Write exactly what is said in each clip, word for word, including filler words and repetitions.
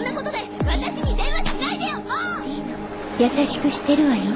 んなことで私に電話しないでよ、もう。 優しくしてるわよ。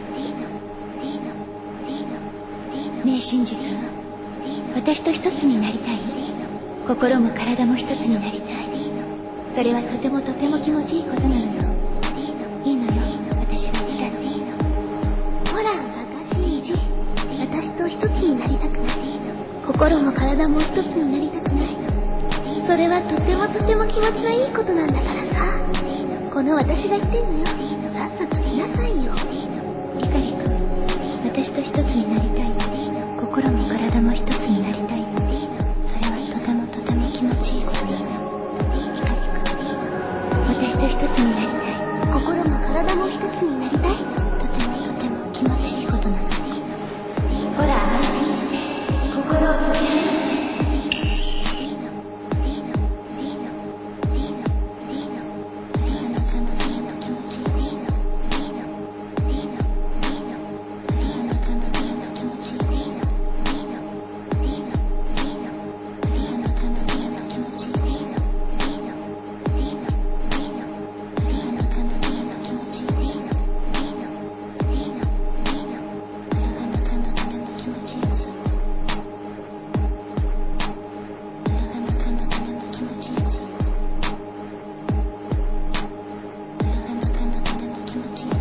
ねえ真実、私と一つになりたい？心も体も一つになりたい。それはとてもとても気持ちいいことなのよ。いいのよ、私がいたっていいの。 ほら、私、私と一つになりたくない。心も体も一つになりたくない。それはとてもとても気持ちのいいことなんだからさ。この私が言ってんのよ。さっさと来なさいよ。 ひかりくん、私と一つになりたい。心も体も一つになりたい。それはとてもとても気持ちいいことなのよ。ひかりくん、私と一つになりたい。 心も体も一つになりたい。 とてもとても気持ちいいことなのよ。ほら、安心して、心を閉じないで。気持ちいい。